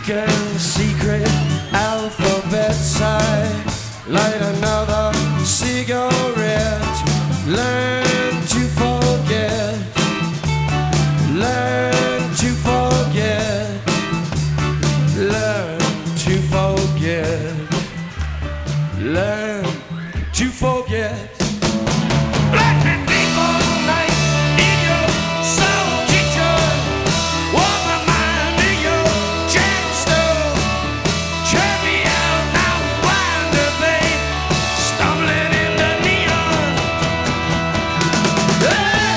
speaking secret alphabets. I light another cigarette. Learn to forget. Learn to forget. Learn to forget. Learn to forget. Let me sleep all night in your soul kitchen. Warm my mind in your gemstone. Turn me out now, wander, babe. Stumbling in the neon. Hey!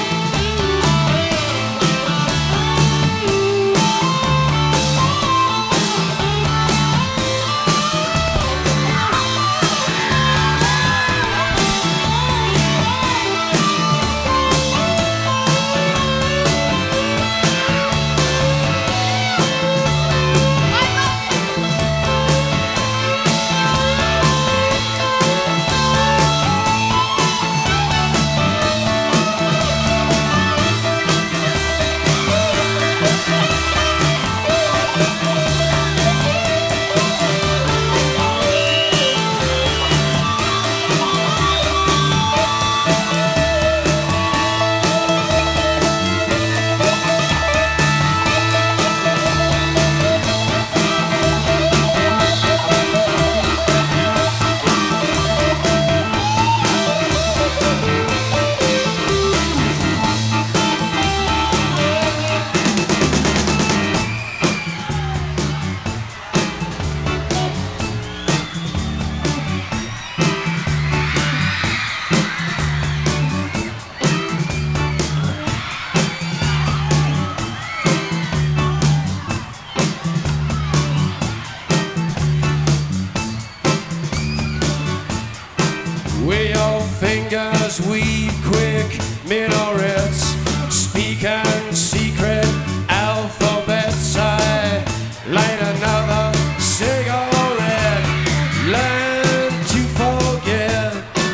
With your fingers weave quick minarets, speaking secret alphabets. I light another cigarette. Learn to forget.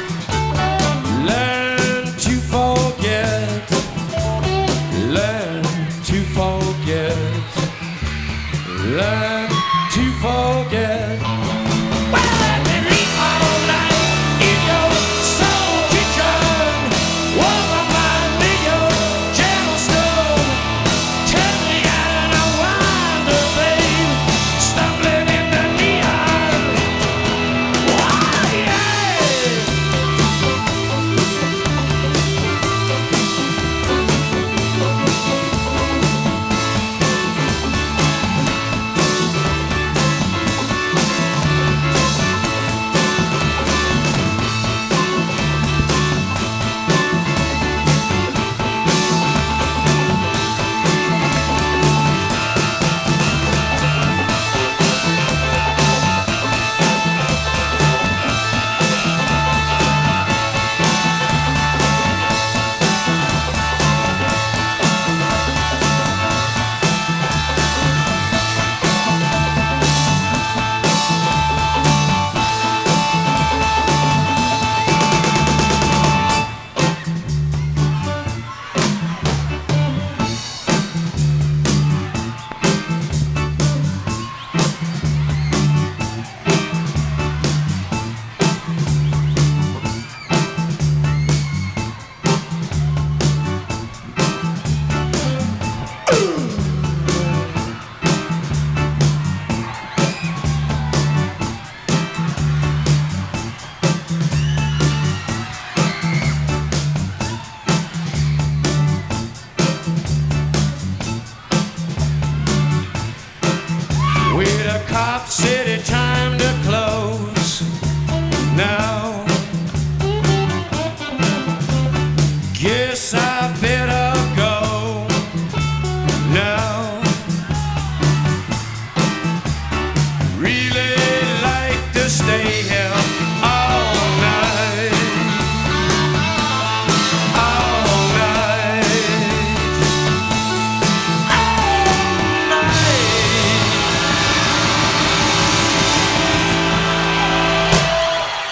Learn to forget. Learn to forget. Learn to forget. Well, let me leave all night in your soul kitchen. Warm my mind in your gemstone. Tell me how I wander, babe. Stumbling in the neon. Why, yeah. With a cop city time.